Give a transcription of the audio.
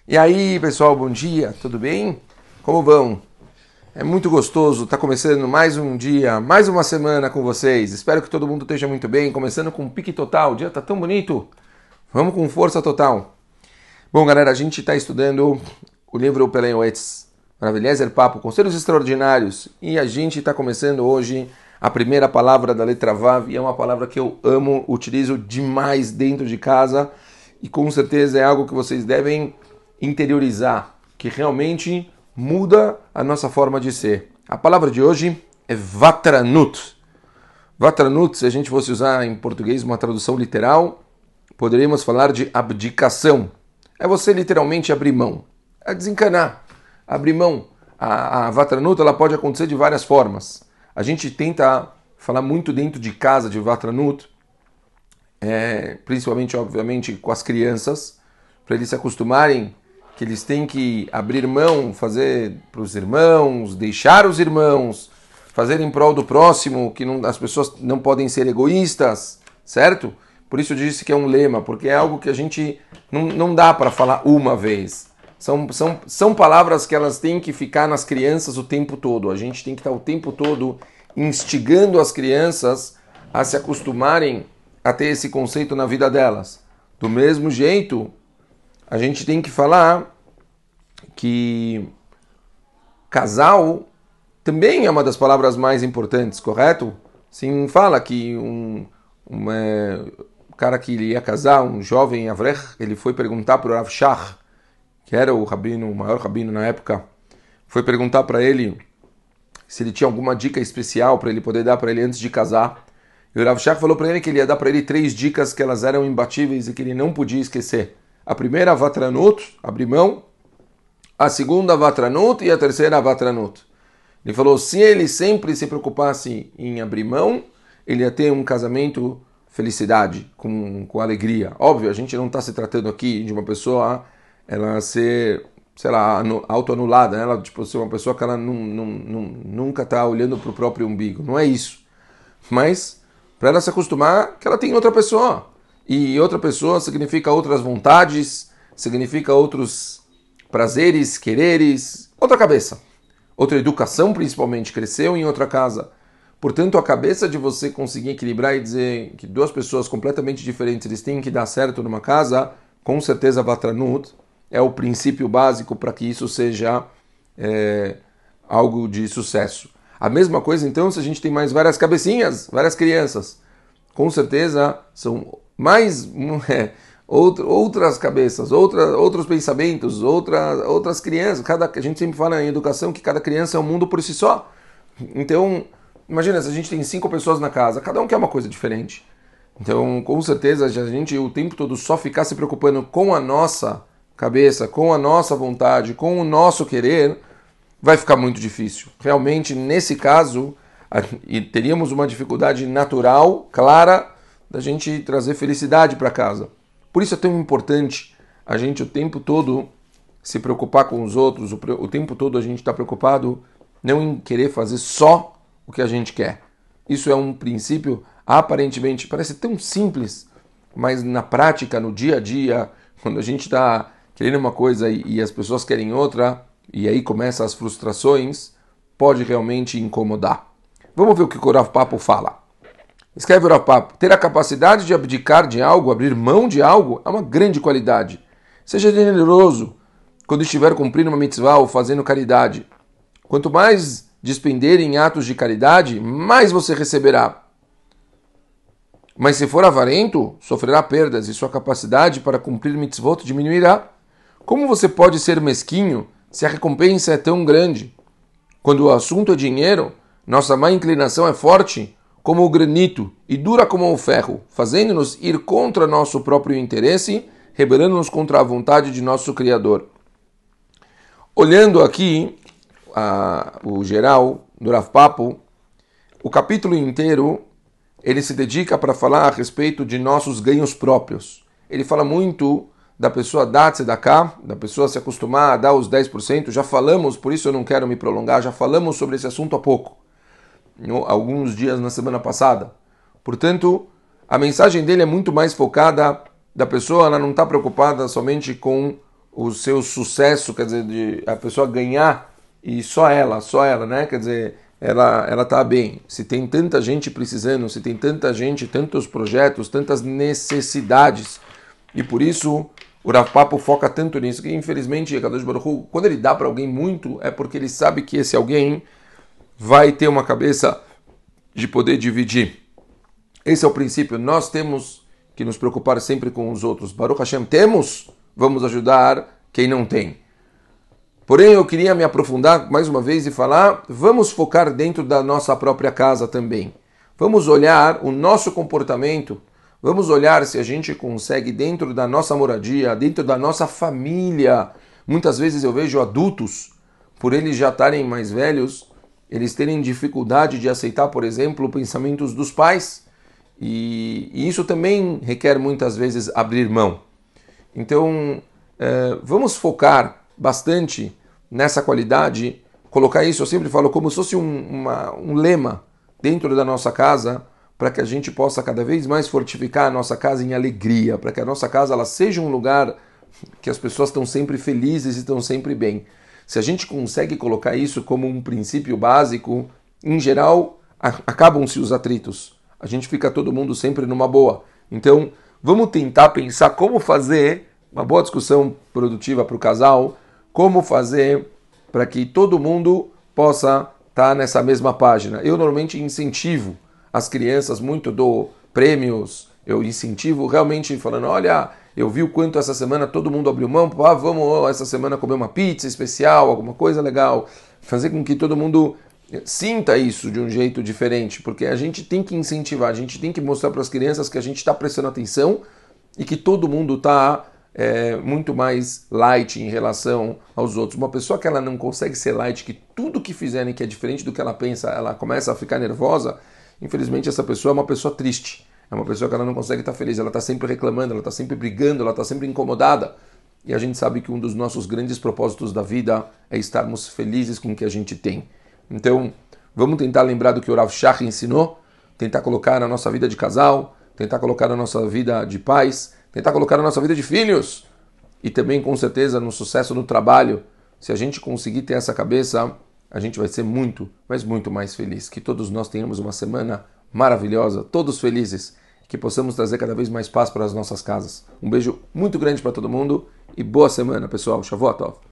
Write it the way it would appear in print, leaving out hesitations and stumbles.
E aí, pessoal, bom dia, tudo bem? Como vão? É muito gostoso estar começando mais um dia, mais uma semana com vocês. Espero que todo mundo esteja muito bem, começando com um pique total. O dia tá tão bonito. Vamos com força total. Bom, galera, a gente está estudando o livro Peleioetz, Eliezer Papo, Conselhos Extraordinários, e a gente está começando hoje a primeira palavra da letra Vav, e é uma palavra que eu amo, utilizo demais dentro de casa, e com certeza é algo que vocês devem interiorizar, que realmente muda a nossa forma de ser. A palavra de hoje é Vatranut. Vatranut, se a gente fosse usar em português uma tradução literal, poderíamos falar de abdicação. É você literalmente abrir mão, é desencanar, abrir mão. A Vatranut ela pode acontecer de várias formas. A gente tenta falar muito dentro de casa de Vatranut, principalmente, obviamente, com as crianças, para eles se acostumarem que eles têm que abrir mão, fazer para os irmãos, deixar os irmãos, fazer em prol do próximo, que não, as pessoas não podem ser egoístas, certo? Por isso eu disse que é um lema, porque é algo que a gente não dá para falar uma vez. São palavras que elas têm que ficar nas crianças o tempo todo. A gente tem que estar o tempo todo instigando as crianças a se acostumarem a ter esse conceito na vida delas. Do mesmo jeito, a gente tem que falar que casal também é uma das palavras mais importantes, correto? Sim, fala que um cara que ia casar, um jovem Avrech, ele foi perguntar para o Rav Shach, que era o maior rabino na época, foi perguntar para ele se ele tinha alguma dica especial para ele poder dar para ele antes de casar. E o Rav Shach falou para ele que ele ia dar para ele 3 dicas que elas eram imbatíveis e que ele não podia esquecer. A primeira, Vatranut, abrir mão. A segunda, Vatranut. E a terceira, Vatranut. Ele falou, se ele sempre se preocupasse em abrir mão, ele ia ter um casamento felicidade, com alegria. Óbvio, a gente não está se tratando aqui de uma pessoa, ela ser, sei lá, autoanulada, né? Ela tipo, ser uma pessoa que ela nunca está olhando para o próprio umbigo. Não é isso. Mas, para ela se acostumar que ela tem outra pessoa. E outra pessoa significa outras vontades, significa outros prazeres, quereres, outra cabeça. Outra educação, principalmente, cresceu em outra casa. Portanto, a cabeça de você conseguir equilibrar e dizer que 2 pessoas completamente diferentes eles têm que dar certo numa casa, com certeza Vatranut é o princípio básico para que isso seja algo de sucesso. A mesma coisa, então, se a gente tem mais várias cabecinhas, várias crianças, com certeza são mais outras cabeças, outros pensamentos, outras crianças. A gente sempre fala em educação que cada criança é um mundo por si só. Então, imagina, se a gente tem 5 pessoas na casa, cada um quer uma coisa diferente. Então, com certeza, se a gente o tempo todo só ficar se preocupando com a nossa cabeça, com a nossa vontade, com o nosso querer, vai ficar muito difícil. Realmente, nesse caso, teríamos uma dificuldade natural, clara, da gente trazer felicidade para casa. Por isso é tão importante a gente o tempo todo se preocupar com os outros, o tempo todo a gente está preocupado não em querer fazer só o que a gente quer. Isso é um princípio, aparentemente, parece tão simples, mas na prática, no dia a dia, quando a gente está querendo uma coisa e as pessoas querem outra, e aí começam as frustrações, pode realmente incomodar. Vamos ver o que o Rav Papo fala. Escreve o Rav Papo, ter a capacidade de abdicar de algo, abrir mão de algo, é uma grande qualidade. Seja generoso quando estiver cumprindo uma mitzvah ou fazendo caridade. Quanto mais despender em atos de caridade, mais você receberá. Mas se for avarento, sofrerá perdas e sua capacidade para cumprir mitzvot diminuirá. Como você pode ser mesquinho se a recompensa é tão grande? Quando o assunto é dinheiro, nossa má inclinação é forte como o granito e dura como o ferro, fazendo-nos ir contra nosso próprio interesse, rebelando-nos contra a vontade de nosso Criador. Olhando aqui o geral do Rav Papo, o capítulo inteiro ele se dedica para falar a respeito de nossos ganhos próprios. Ele fala muito da pessoa dar tzedakah, da pessoa se acostumar a dar os 10%. Já falamos, por isso eu não quero me prolongar, já falamos sobre esse assunto há pouco, alguns dias na semana passada. Portanto, a mensagem dele é muito mais focada da pessoa, ela não está preocupada somente com o seu sucesso, quer dizer, de a pessoa ganhar e só ela, né? Quer dizer, ela tá bem. Se tem tanta gente precisando, se tem tanta gente, tantos projetos, tantas necessidades, e por isso o Rav Papo foca tanto nisso, que infelizmente, Kadosh Baruch Hu, quando ele dá para alguém muito, é porque ele sabe que esse alguém vai ter uma cabeça de poder dividir. Esse é o princípio. Nós temos que nos preocupar sempre com os outros. Baruch Hashem, vamos ajudar quem não tem. Porém, eu queria me aprofundar mais uma vez e falar, vamos focar dentro da nossa própria casa também. Vamos olhar o nosso comportamento, vamos olhar se a gente consegue dentro da nossa moradia, dentro da nossa família. Muitas vezes eu vejo adultos, por eles já estarem mais velhos, eles terem dificuldade de aceitar, por exemplo, pensamentos dos pais. E isso também requer muitas vezes abrir mão. Então, vamos focar bastante nessa qualidade, colocar isso, eu sempre falo, como se fosse um lema dentro da nossa casa, para que a gente possa cada vez mais fortificar a nossa casa em alegria, para que a nossa casa ela seja um lugar que as pessoas estão sempre felizes e estão sempre bem. Se a gente consegue colocar isso como um princípio básico, em geral, acabam-se os atritos. A gente fica todo mundo sempre numa boa. Então, vamos tentar pensar como fazer uma boa discussão produtiva para o casal, como fazer para que todo mundo possa estar nessa mesma página. Eu normalmente incentivo as crianças muito, dou prêmios, eu incentivo realmente falando, olha, eu vi o quanto essa semana todo mundo abriu mão, vamos essa semana comer uma pizza especial, alguma coisa legal, fazer com que todo mundo sinta isso de um jeito diferente, porque a gente tem que incentivar, a gente tem que mostrar para as crianças que a gente está prestando atenção e que todo mundo está muito mais light em relação aos outros. Uma pessoa que ela não consegue ser light, que tudo que fizerem que é diferente do que ela pensa, ela começa a ficar nervosa, infelizmente essa pessoa é uma pessoa triste, é uma pessoa que ela não consegue estar feliz, ela está sempre reclamando, ela está sempre brigando, ela está sempre incomodada. E a gente sabe que um dos nossos grandes propósitos da vida é estarmos felizes com o que a gente tem. Então, vamos tentar lembrar do que o Rav Shach ensinou, tentar colocar na nossa vida de casal, tentar colocar na nossa vida de pais, tentar colocar na nossa vida de filhos e também, com certeza, no sucesso no trabalho. Se a gente conseguir ter essa cabeça, a gente vai ser muito, mas muito mais feliz. Que todos nós tenhamos uma semana maravilhosa, todos felizes, que possamos trazer cada vez mais paz para as nossas casas. Um beijo muito grande para todo mundo e boa semana, pessoal. Shavuot Tov.